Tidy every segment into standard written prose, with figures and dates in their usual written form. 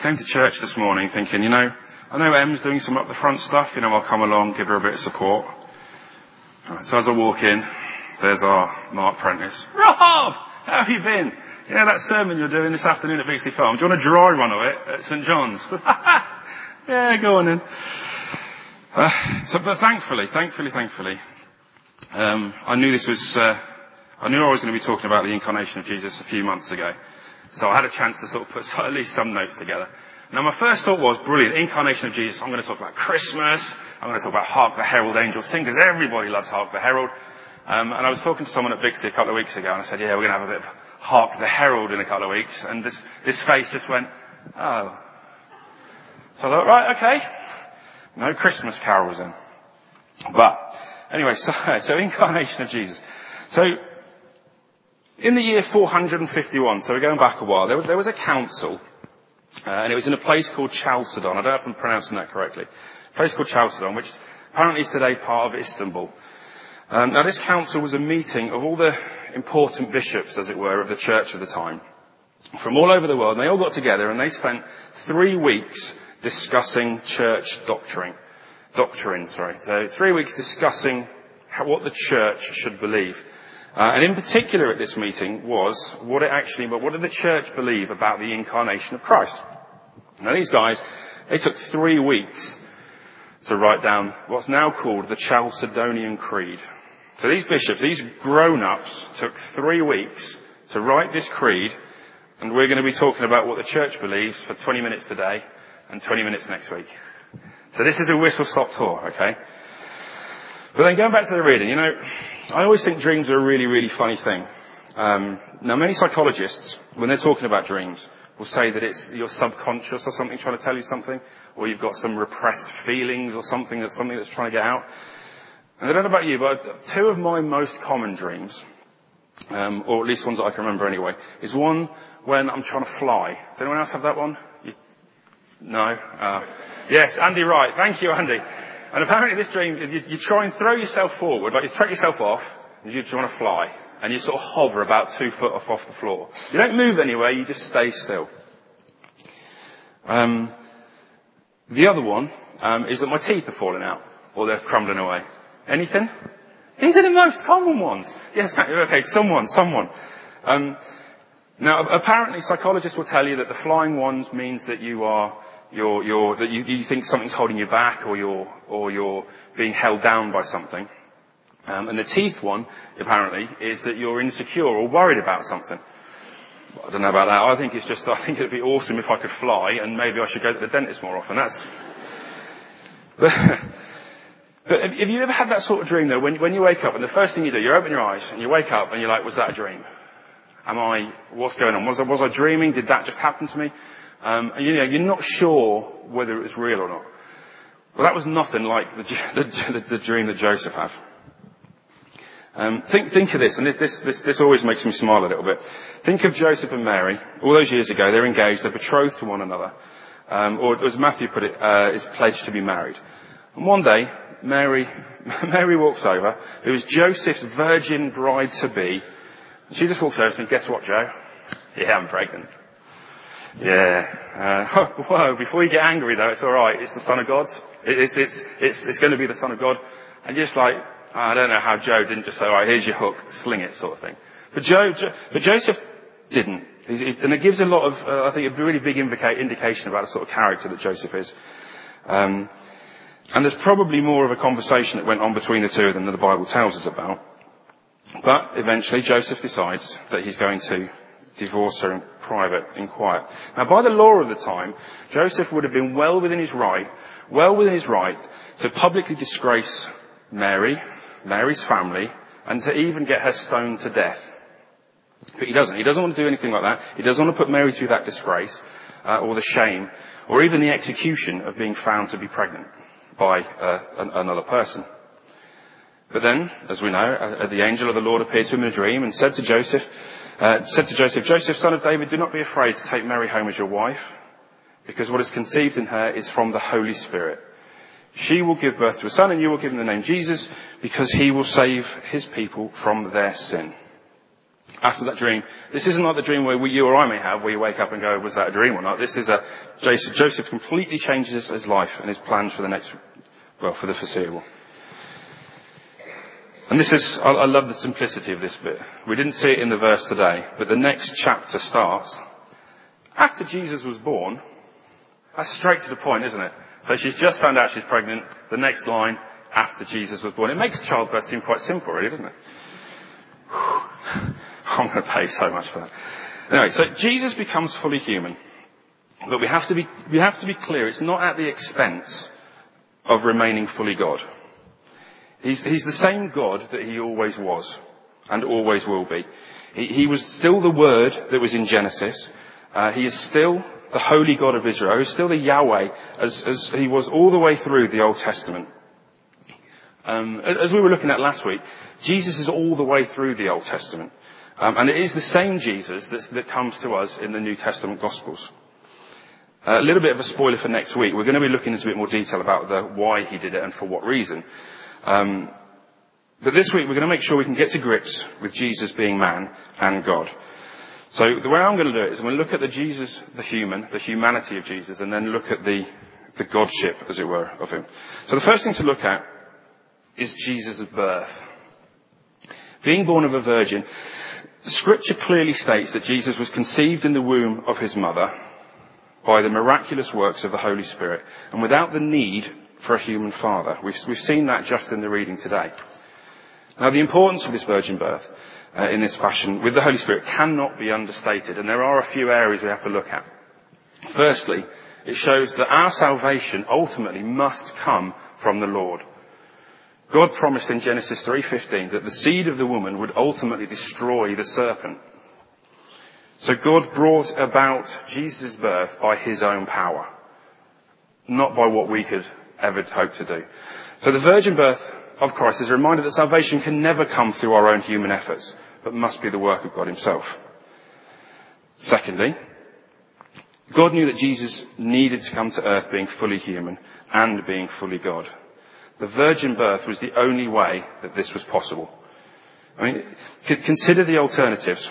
came to church this morning thinking, I know Em's doing some up the front stuff, I'll come along, give her a bit of support. Right, so as I walk in, there's our Mark Prentice. Rob! How have you been? That sermon you're doing this afternoon at Bixley Farm, do you want a dry run of it at St John's? Yeah, go on then. But thankfully, I knew I was going to be talking about the incarnation of Jesus a few months ago. So I had a chance to sort of put at least some notes together. Now my first thought was, brilliant, incarnation of Jesus. I'm going to talk about Christmas. I'm going to talk about Hark the Herald Angels Sing, because everybody loves Hark the Herald. And I was talking to someone at Bixley a couple of weeks ago, and I said, we're going to have a bit of Hark the Herald in a couple of weeks. And this face just went, oh. So I thought, right, okay. No Christmas carols then. But anyway, so incarnation of Jesus. So in the year 451, so we're going back a while, there was a council, and it was in a place called Chalcedon. I don't know if I'm pronouncing that correctly. A place called Chalcedon, which apparently is today part of Istanbul. Now this council was a meeting of all the important bishops, as it were, of the church of the time, from all over the world. And they all got together and they spent 3 weeks discussing church doctrine. So 3 weeks discussing what the church should believe. And in particular at this meeting was what did the church believe about the incarnation of Christ? Now these guys, they took 3 weeks to write down what's now called the Chalcedonian Creed. So these bishops, these grown-ups, took 3 weeks to write this creed, and we're going to be talking about what the church believes for 20 minutes today and 20 minutes next week. So this is a whistle-stop tour, okay? But then going back to the reading, I always think dreams are a really, really funny thing. Now many psychologists, when they're talking about dreams, will say that it's your subconscious or something trying to tell you something, or you've got some repressed feelings or something that's trying to get out. And I don't know about you, but 2 of my most common dreams, or at least ones that I can remember anyway, is one when I'm trying to fly. Does anyone else have that one? No? Yes, Andy Wright. Thank you, Andy. And apparently this dream, you try and throw yourself forward, like you take yourself off, and you want to fly, and you sort of hover about 2 foot off the floor. You don't move anywhere, you just stay still. The other one is that my teeth are falling out, or they're crumbling away. Anything? These are the most common ones. Yes, okay, someone. Now, apparently psychologists will tell you that the flying ones means that you think something's holding you back, or you're being held down by something. And the teeth one, apparently, is that you're insecure or worried about something. I don't know about that. I think it'd be awesome if I could fly, and maybe I should go to the dentist more often. But have you ever had that sort of dream though, when you wake up and the first thing you do, you open your eyes and you wake up and you're like, was that a dream? What's going on? Was I dreaming? Did that just happen to me? And you're not sure whether it was real or not. Well, that was nothing like the dream that Joseph had. Think of this, and this always makes me smile a little bit. Think of Joseph and Mary. All those years ago, they're engaged, they're betrothed to one another. Or as Matthew put it, is pledged to be married. And one day, Mary walks over, who is Joseph's virgin bride-to-be. And she just walks over and says, guess what, Joe? Yeah, I'm pregnant. Yeah. Whoa, before you get angry though, it's alright. It's the Son of God. It's going to be the Son of God. And you're just like, I don't know how Joe didn't just say, alright, here's your hook, sling it, sort of thing. But Joseph didn't. And it gives a lot of, I think, a really big indication about the sort of character that Joseph is. And there's probably more of a conversation that went on between the two of them than the Bible tells us about. But eventually Joseph decides that he's going to divorce her in private, in quiet. Now by the law of the time, Joseph would have been well within his right to publicly disgrace Mary's family, and to even get her stoned to death. But he doesn't. He doesn't want to do anything like that. He doesn't want to put Mary through that disgrace, or the shame, or even the execution of being found to be pregnant by another person. But then, as we know, the angel of the Lord appeared to him in a dream and said to Joseph, Joseph, son of David, do not be afraid to take Mary home as your wife, because what is conceived in her is from the Holy Spirit. She will give birth to a son, and you will give him the name Jesus, because he will save his people from their sin. after that dream. This isn't like the dream where you or I may have, where you wake up and go, was that a dream or not? This is Joseph completely changes his life and his plans for for the foreseeable. And I love the simplicity of this bit. We didn't see it in the verse today, but the next chapter starts after Jesus was born. That's straight to the point, isn't it? So she's just found out she's pregnant. The next line, after Jesus was born. It makes childbirth seem quite simple, really, doesn't it? I'm going to pay so much for that. Anyway, so Jesus becomes fully human. But we have to be clear, it's not at the expense of remaining fully God. He's the same God that he always was and always will be. He was still the Word that was in Genesis. He is still the Holy God of Israel. He's still the Yahweh as he was all the way through the Old Testament. As we were looking at last week, Jesus is all the way through the Old Testament. And it is the same Jesus that comes to us in the New Testament Gospels. A little bit of a spoiler for next week. We're going to be looking into a bit more detail about why he did it and for what reason. But this week we're going to make sure we can get to grips with Jesus being man and God. So the way I'm going to do it is I'm going to look at the humanity of Jesus, and then look at the Godship, as it were, of him. So the first thing to look at is Jesus' birth. Being born of a virgin, Scripture clearly states that Jesus was conceived in the womb of his mother by the miraculous works of the Holy Spirit, and without the need for a human father. We've seen that just in the reading today. Now, the importance of this virgin birth in this fashion with the Holy Spirit cannot be understated, and there are a few areas we have to look at. Firstly, it shows that our salvation ultimately must come from the Lord. God promised in Genesis 3:15 that the seed of the woman would ultimately destroy the serpent. So God brought about Jesus' birth by his own power, not by what we could ever hope to do. So the virgin birth of Christ is a reminder that salvation can never come through our own human efforts, but must be the work of God himself. Secondly, God knew that Jesus needed to come to earth being fully human and being fully God. The virgin birth was the only way that this was possible. I mean, consider the alternatives.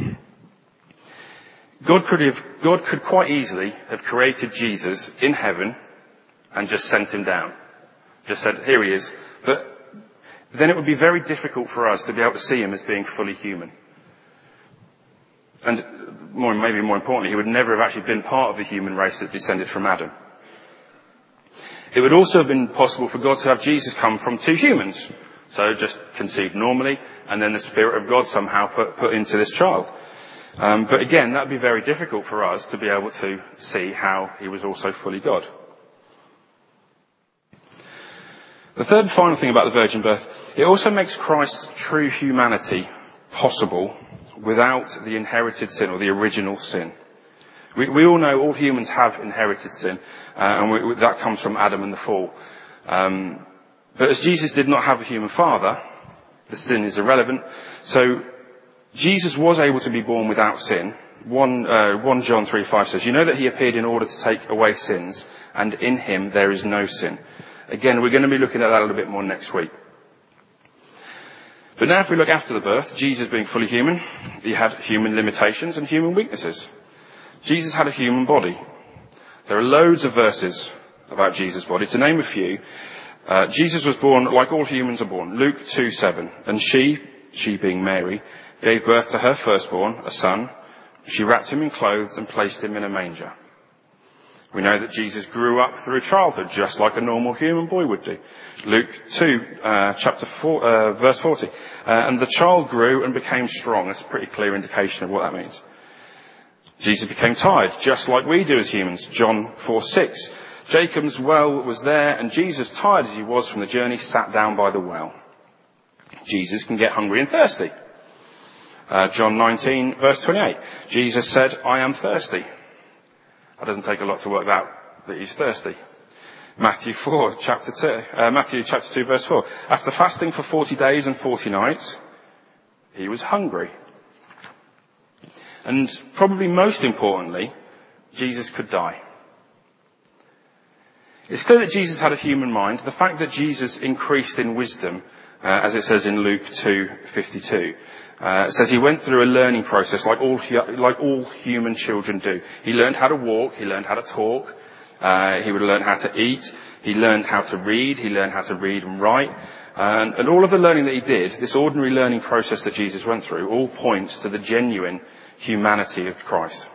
God could quite easily have created Jesus in heaven and just sent him down. Just said, here he is. But then it would be very difficult for us to be able to see him as being fully human. And maybe more importantly, he would never have actually been part of the human race that descended from Adam. It would also have been possible for God to have Jesus come from two humans. So just conceived normally, and then the Spirit of God somehow put into this child. But again, that would be very difficult for us to be able to see how he was also fully God. The third and final thing about the virgin birth, it also makes Christ's true humanity possible without the inherited sin or the original sin. We all know all humans have inherited sin, and that comes from Adam and the fall. But as Jesus did not have a human father, the sin is irrelevant. So Jesus was able to be born without sin. 1 John 3:5 says, you know that he appeared in order to take away sins, and in him there is no sin. Again, we're going to be looking at that a little bit more next week. But now if we look after the birth, Jesus being fully human, he had human limitations and human weaknesses. Jesus had a human body. There are loads of verses about Jesus' body. To name a few, Jesus was born like all humans are born. Luke 2:7. And she being Mary, gave birth to her firstborn, a son. She wrapped him in clothes and placed him in a manger. We know that Jesus grew up through childhood, just like a normal human boy would do. Luke 2, chapter 4, verse 40. And the child grew and became strong. That's a pretty clear indication of what that means. Jesus became tired, just like we do as humans. John 4:6. Jacob's well was there, and Jesus, tired as he was from the journey, sat down by the well. Jesus can get hungry and thirsty. John 19, verse 28. Jesus said, I am thirsty. That doesn't take a lot to work out that he's thirsty. Matthew chapter 2, verse 4. After fasting for 40 days and 40 nights, he was hungry. And probably most importantly, Jesus could die. It's clear that Jesus had a human mind. The fact that Jesus increased in wisdom, as it says in Luke 2:52, It says he went through a learning process like all human children do. He learned how to walk. He learned how to talk. He would learn how to eat. He learned how to read. He learned how to read and write. And all of the learning that he did, this ordinary learning process that Jesus went through, all points to the genuine humanity of Christ.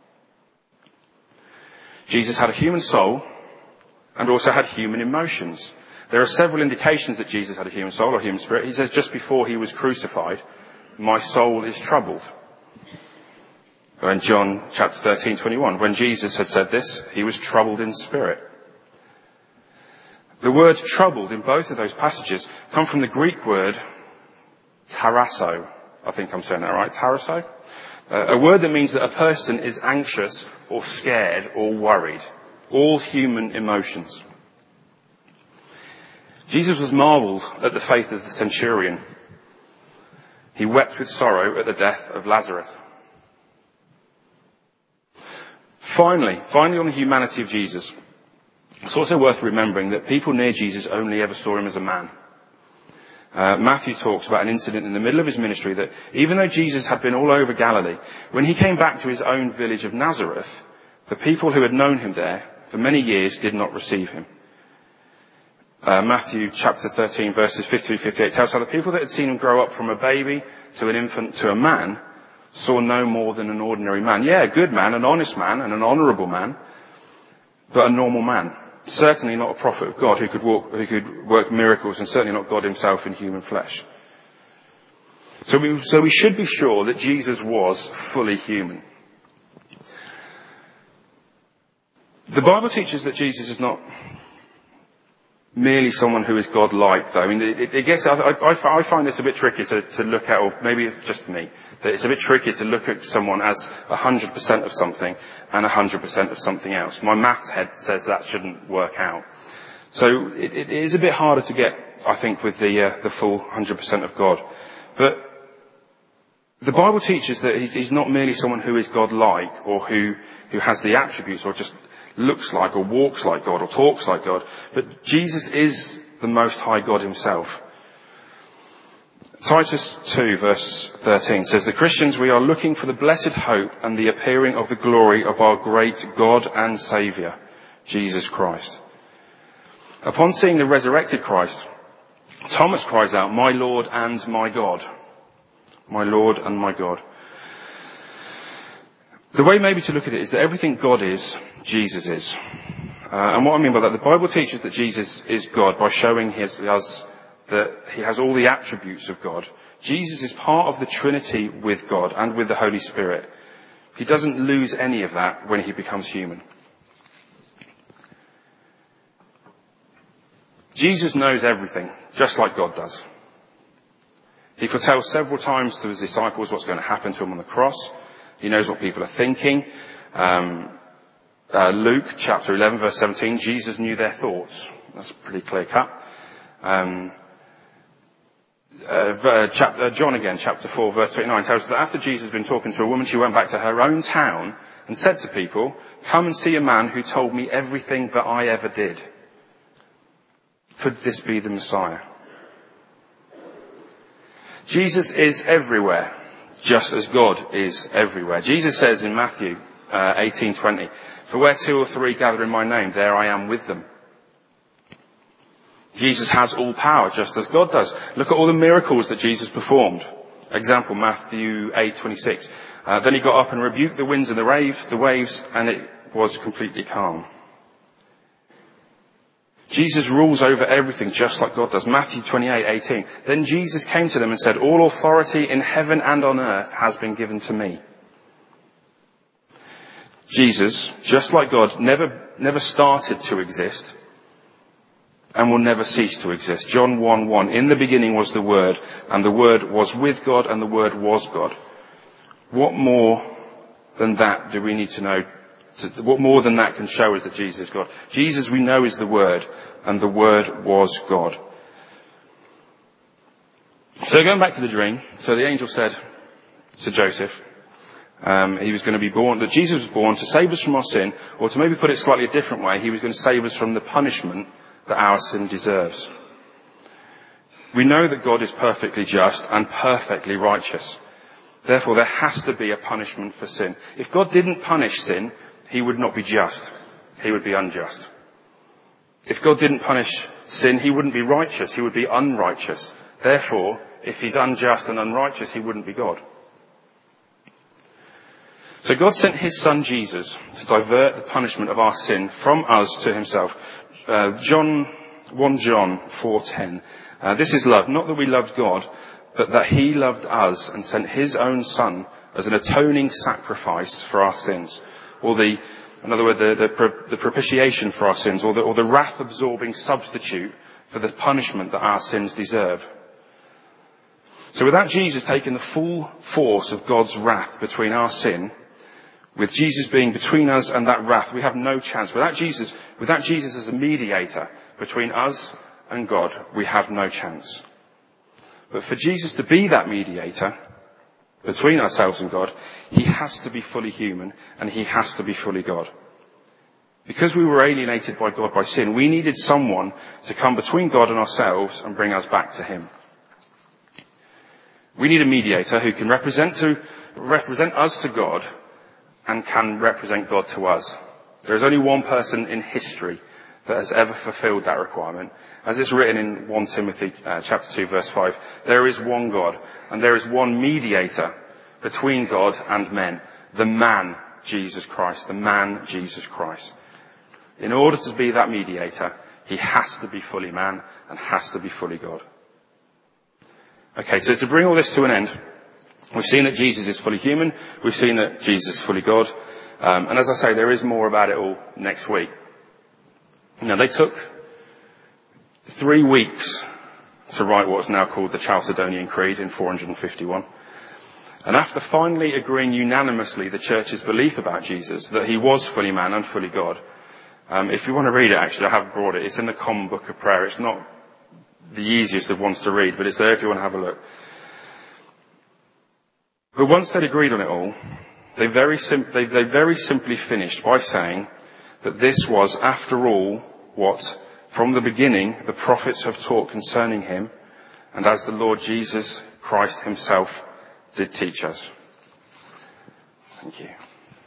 Jesus had a human soul and also had human emotions. There are several indications that Jesus had a human soul or human spirit. He says just before he was crucified, my soul is troubled. Or in John chapter 13:21, when Jesus had said this, he was troubled in spirit. The word troubled in both of those passages come from the Greek word tarasso. I think I'm saying that right, tarasso. A word that means that a person is anxious or scared or worried. All human emotions. Jesus was marvelled at the faith of the centurion. He wept with sorrow at the death of Lazarus. Finally on the humanity of Jesus, it's also worth remembering that people near Jesus only ever saw him as a man. Matthew talks about an incident in the middle of his ministry that even though Jesus had been all over Galilee, when he came back to his own village of Nazareth, the people who had known him there for many years did not receive him. Matthew chapter 13 verses 53-58 tells how the people that had seen him grow up from a baby to an infant to a man saw no more than an ordinary man. Yeah, a good man, an honest man, and an honourable man, but a normal man. Certainly not a prophet of God who could work miracles, and certainly not God himself in human flesh. So we should be sure that Jesus was fully human. The Bible teaches that Jesus is not merely someone who is God-like, though. I mean, I find this a bit tricky to look at, or maybe it's just me, that it's a bit tricky to look at someone as 100% of something and 100% of something else. My maths head says that shouldn't work out. So it is a bit harder to get, I think, with the full 100% of God. But the Bible teaches that he's not merely someone who is God-like, or who has the attributes, or just looks like or walks like God or talks like God, but Jesus is the Most High God himself. Titus 2 verse 13 says, the Christians, we are looking for the blessed hope and the appearing of the glory of our great God and Saviour, Jesus Christ. Upon seeing the resurrected Christ, Thomas cries out, my Lord and my God. My Lord and my God. The way maybe to look at it is that everything God is, Jesus is. And what I mean by that, the Bible teaches that Jesus is God by showing that he has all the attributes of God. Jesus is part of the Trinity with God and with the Holy Spirit. He doesn't lose any of that when he becomes human. Jesus knows everything, just like God does. He foretells several times to his disciples what's going to happen to him on the cross. He knows what people are thinking. Luke chapter 11 verse 17, Jesus knew their thoughts. That's pretty clear cut. John again, chapter 4 verse 29 tells us that after Jesus had been talking to a woman, she went back to her own town and said to people, come and see a man who told me everything that I ever did. Could this be the Messiah? Jesus is everywhere, just as God is everywhere. Jesus says in Matthew 18:20, for where 2 or 3 gather in my name, there I am with them. Jesus has all power, just as God does. Look at all the miracles that Jesus performed. Example, Matthew 8:26. Then he got up and rebuked the winds and the waves, and it was completely calm. Jesus rules over everything just like God does. Matthew 28:18. Then Jesus came to them and said, all authority in heaven and on earth has been given to me. Jesus, just like God, never started to exist and will never cease to exist. John 1:1. In the beginning was the Word, and the Word was with God, and the Word was God. What more than that do we need to know? What more than that can show us that Jesus is God? Jesus, we know, is the Word, and the Word was God. So going back to the dream, so the angel said to Joseph, he was going to be born, that Jesus was born to save us from our sin, or to maybe put it slightly a different way, he was going to save us from the punishment that our sin deserves. We know that God is perfectly just and perfectly righteous. Therefore, there has to be a punishment for sin. If God didn't punish sin, he would not be just. He would be unjust. If God didn't punish sin, he wouldn't be righteous. He would be unrighteous. Therefore, if he's unjust and unrighteous, he wouldn't be God. So God sent his son Jesus to divert the punishment of our sin from us to himself. 1 John 4:10. This is love, not that we loved God, but that he loved us and sent his own son as an atoning sacrifice for our sins. In other words, the propitiation for our sins, or the wrath-absorbing substitute for the punishment that our sins deserve. So without Jesus taking the full force of God's wrath between our sin, with Jesus being between us and that wrath, we have no chance. Without Jesus as a mediator between us and God, we have no chance. But for Jesus to be that mediator between ourselves and God, he has to be fully human and he has to be fully God. Because we were alienated by God by sin, we needed someone to come between God and ourselves and bring us back to him. We need a mediator who can represent us to God and can represent God to us. There is only one person in history that has ever fulfilled that requirement. As it's written in 1 Timothy chapter 2 verse 5, there is one God and there is one mediator between God and men, the man Jesus Christ, the man Jesus Christ. In order to be that mediator, he has to be fully man and has to be fully God. Okay, so to bring all this to an end, we've seen that Jesus is fully human, we've seen that Jesus is fully God, and as I say, there is more about it all next week. Now, they took 3 weeks to write what's now called the Chalcedonian Creed in 451. And after finally agreeing unanimously the church's belief about Jesus, that he was fully man and fully God, if you want to read it, actually, I have brought it. It's in the Common Book of Prayer. It's not the easiest of ones to read, but it's there if you want to have a look. But once they'd agreed on it all, they very simply finished by saying that this was, after all, what, from the beginning, the prophets have taught concerning him, and as the Lord Jesus Christ himself did teach us. Thank you.